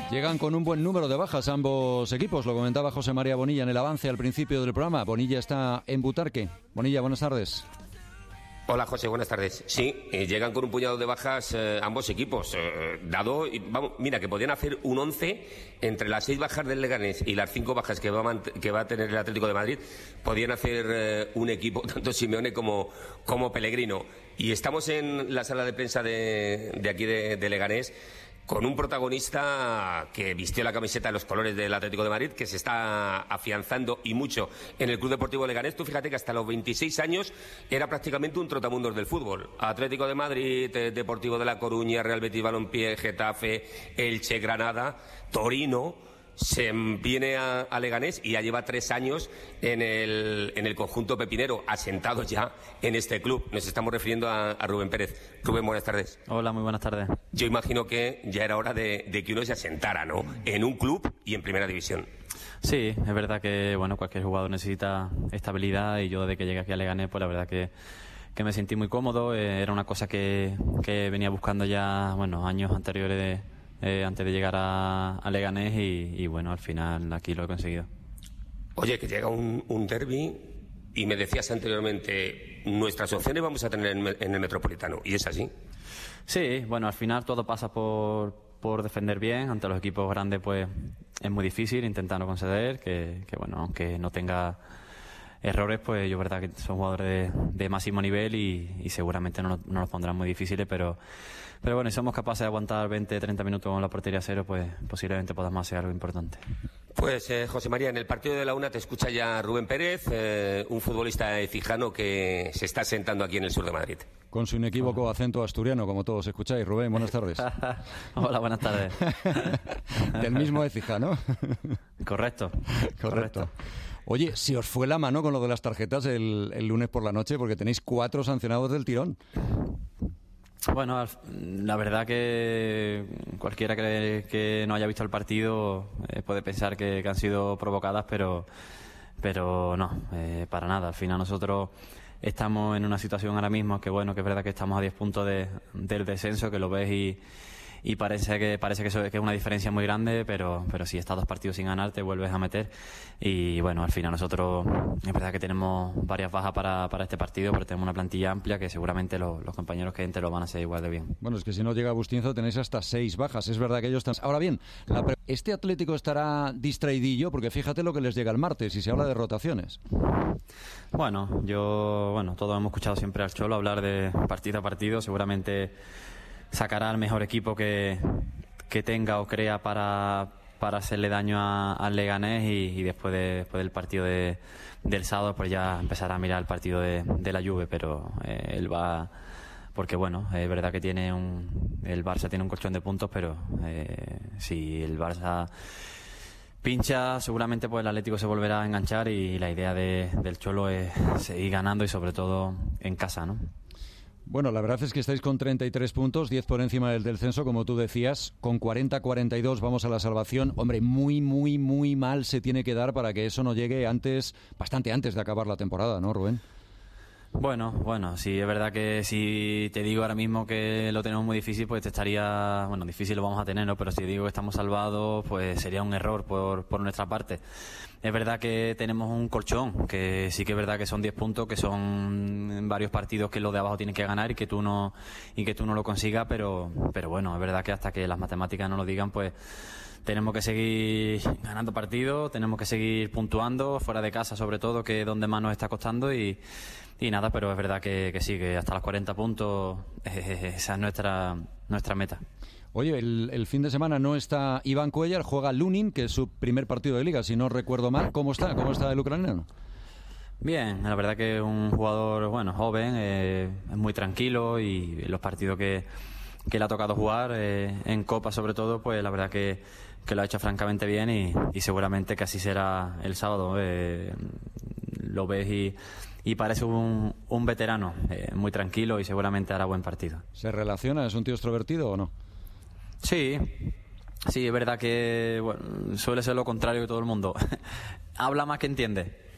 Llegan con un buen número de bajas ambos equipos, lo comentaba José María Bonilla en el avance al principio del programa. Bonilla está en Butarque. Bonilla, buenas tardes. Hola José, buenas tardes. Sí, llegan con un puñado de bajas ambos equipos. Mira, que podían hacer un 11 entre las 6 bajas del Leganés y las 5 bajas que va a tener el Atlético de Madrid. Podían hacer un equipo, tanto Simeone como Pellegrino. Y estamos en la sala de prensa de aquí de Leganés, con un protagonista que vistió la camiseta de los colores del Atlético de Madrid, que se está afianzando y mucho en el Club Deportivo Leganés. Tú fíjate que hasta los 26 años era prácticamente un trotamundos del fútbol. Atlético de Madrid, Deportivo de La Coruña, Real Betis Balompié, Getafe, Elche, Granada, Torino. Se viene a Leganés y ya lleva 3 años en el conjunto pepinero, asentado ya en este club. Nos estamos refiriendo a Rubén Pérez. Rubén, buenas tardes. Hola, muy buenas tardes. Yo imagino que ya era hora de que uno se asentara, ¿no?, en un club y en primera división. Sí, es verdad que cualquier jugador necesita estabilidad, y yo desde que llegué aquí a Leganés, pues la verdad que me sentí muy cómodo. Era una cosa que venía buscando ya años anteriores antes de llegar a Leganés, y al final aquí lo he conseguido. Oye, que llega un derbi y me decías anteriormente, nuestras opciones vamos a tener en el Metropolitano, ¿y es así? Sí, al final todo pasa por defender bien. Ante los equipos grandes pues es muy difícil intentar no conceder, que aunque no tenga errores, pues yo verdad que son jugadores de máximo nivel y seguramente no nos pondrán muy difíciles, pero si somos capaces de aguantar 20-30 minutos con la portería a cero, pues posiblemente podamos hacer algo importante. Pues José María, en el partido de la una te escucha ya Rubén Pérez, un futbolista ecijano que se está sentando aquí en el sur de Madrid. Con su inequívoco acento asturiano, como todos escucháis. Rubén, buenas tardes. Hola, buenas tardes. Del mismo Écija, ¿no? Correcto. Oye, si os fue la mano con lo de las tarjetas el lunes por la noche, porque tenéis 4 sancionados del tirón. La verdad que cualquiera que no haya visto el partido puede pensar que han sido provocadas, pero no, para nada. Al final nosotros estamos en una situación ahora mismo que es verdad que estamos a 10 puntos del descenso, que lo ves y parece que es una diferencia muy grande, pero si estás 2 partidos sin ganar te vuelves a meter. Y al final nosotros es verdad que tenemos varias bajas para este partido, pero tenemos una plantilla amplia que seguramente los compañeros que entren lo van a hacer igual de bien. Bueno, es que si no llega Bustinzo tenéis hasta 6 bajas. Es verdad que ellos están... Ahora bien, ¿este Atlético estará distraidillo? Porque fíjate lo que les llega el martes y se habla de rotaciones. Todos hemos escuchado siempre al Cholo hablar de partido a partido. Seguramente sacará al mejor equipo que tenga o crea para hacerle daño al Leganés, y después del partido del sábado pues ya empezará a mirar el partido de la Juve, pero él va, porque es verdad que el Barça tiene un colchón de puntos, pero si el Barça pincha, seguramente pues el Atlético se volverá a enganchar, y la idea del Cholo es seguir ganando, y sobre todo en casa, ¿no? Bueno, la verdad es que estáis con 33 puntos, 10 por encima del descenso, como tú decías. Con 40-42 vamos a la salvación. Hombre, muy, muy, muy mal se tiene que dar para que eso no llegue bastante antes de acabar la temporada, ¿no, Rubén? Sí, es verdad que si te digo ahora mismo que lo tenemos muy difícil, pues te estaría... difícil lo vamos a tener, ¿no? Pero si digo que estamos salvados, pues sería un error por nuestra parte. Es verdad que tenemos un colchón, que sí que es verdad que son 10 puntos, que son varios partidos que los de abajo tienen que ganar y que tú no lo consigas, pero es verdad que hasta que las matemáticas no lo digan, pues tenemos que seguir ganando partidos, tenemos que seguir puntuando, fuera de casa sobre todo, que es donde más nos está costando, y nada, pero es verdad que sí, que hasta los 40 puntos esa es nuestra meta. Oye, el fin de semana no está Iván Cuéllar, juega Lunin, que es su primer partido de Liga, si no recuerdo mal. ¿Cómo está el ucraniano? Bien, la verdad que es un jugador joven, es muy tranquilo, y los partidos que le ha tocado jugar, en Copa sobre todo, pues la verdad que lo ha hecho francamente bien, y seguramente que así será el sábado. Lo ves y parece un veterano, muy tranquilo, y seguramente hará buen partido. ¿Se relaciona? ¿Es un tío extrovertido o no? Sí, Sí, es verdad que bueno, suele ser lo contrario que todo el mundo. Habla más que entiende.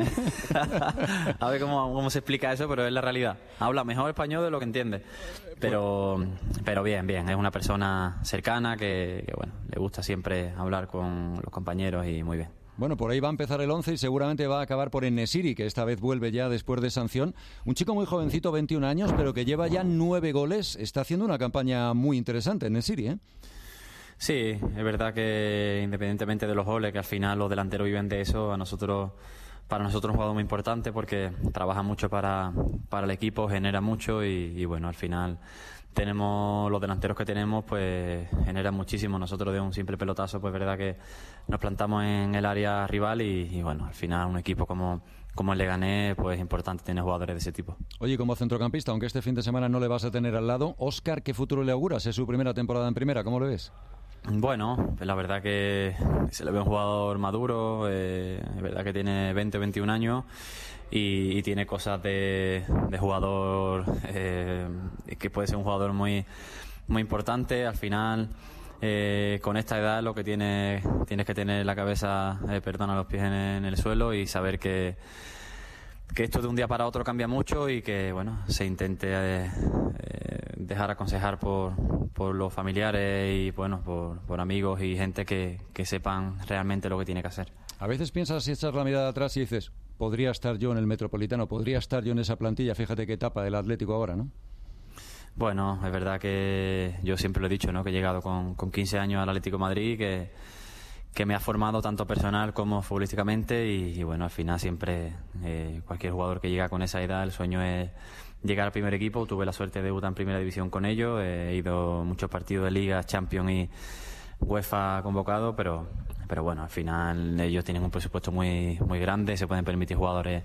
A ver cómo se explica eso, pero es la realidad. Habla mejor español de lo que entiende. Pero bien. Es una persona cercana que bueno, le gusta siempre hablar con los compañeros y muy bien. Bueno, por ahí va a empezar el 11 y seguramente va a acabar por En-Nesyri, que esta vez vuelve ya después de sanción. Un chico muy jovencito, 21 años, pero que lleva ya 9 goles. Está haciendo una campaña muy interesante en En-Nesyri, ¿eh? Sí, es verdad que independientemente de los goles, que al final los delanteros viven de eso, para nosotros es un jugador muy importante porque trabaja mucho para el equipo, genera mucho y bueno, al final tenemos los delanteros que tenemos, pues generan muchísimo. Nosotros de un simple pelotazo, pues es verdad que nos plantamos en el área rival y bueno, al final un equipo como el Leganés, pues es importante tener jugadores de ese tipo. Oye, como centrocampista, aunque este fin de semana no le vas a tener al lado, Óscar, ¿qué futuro le auguras? Es su primera temporada en primera, ¿cómo lo ves? Bueno, la verdad que se le ve un jugador maduro, es verdad que tiene 20 o 21 años y tiene cosas de jugador, que puede ser un jugador muy, muy importante. Al final, con esta edad lo que tienes que tener la cabeza, los pies en el suelo y saber que esto de un día para otro cambia mucho y que bueno, se intente dejar aconsejar por los familiares y bueno, por amigos y gente que sepan realmente lo que tiene que hacer. A veces piensas y echas la mirada atrás y dices, podría estar yo en el Metropolitano, podría estar yo en esa plantilla, fíjate qué etapa del Atlético ahora, ¿no? Bueno, es verdad que yo siempre lo he dicho, ¿no? Que he llegado con 15 años al Atlético de Madrid, que me ha formado tanto personal como futbolísticamente y bueno, al final siempre cualquier jugador que llega con esa edad, el sueño es llegar al primer equipo. Tuve la suerte de debutar en primera división con ellos, he ido a muchos partidos de Liga, Champions y UEFA convocado, pero bueno, al final ellos tienen un presupuesto muy, muy grande, se pueden permitir jugadores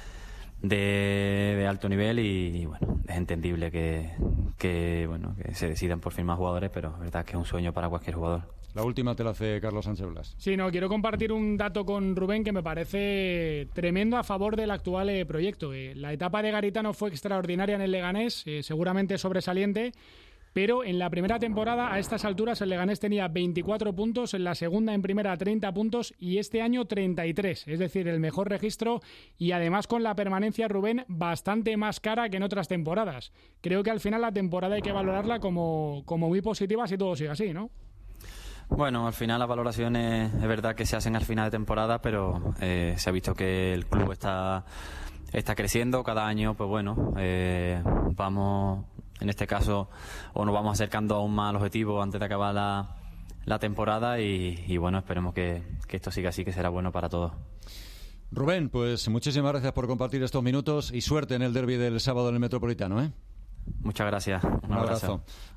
de alto nivel y bueno, es entendible que se decidan por firmar jugadores, pero es verdad que es un sueño para cualquier jugador. La última te la hace Carlos Sánchez Blas. Sí, quiero compartir un dato con Rubén que me parece tremendo a favor del actual proyecto. La etapa de Garitano fue extraordinaria en el Leganés, seguramente sobresaliente, pero en la primera temporada, a estas alturas, el Leganés tenía 24 puntos, en la segunda en primera 30 puntos y este año 33, es decir, el mejor registro y además con la permanencia, Rubén, bastante más cara que en otras temporadas. Creo que al final la temporada hay que valorarla como muy positiva si todo sigue así, ¿no? Bueno, al final las valoraciones es verdad que se hacen al final de temporada, pero se ha visto que el club está creciendo cada año, pues bueno, vamos, en este caso, o nos vamos acercando aún más al objetivo antes de acabar la temporada y bueno, esperemos que esto siga así, que será bueno para todos. Rubén, pues muchísimas gracias por compartir estos minutos y suerte en el derbi del sábado en el Metropolitano, ¿eh? Muchas gracias. Un abrazo.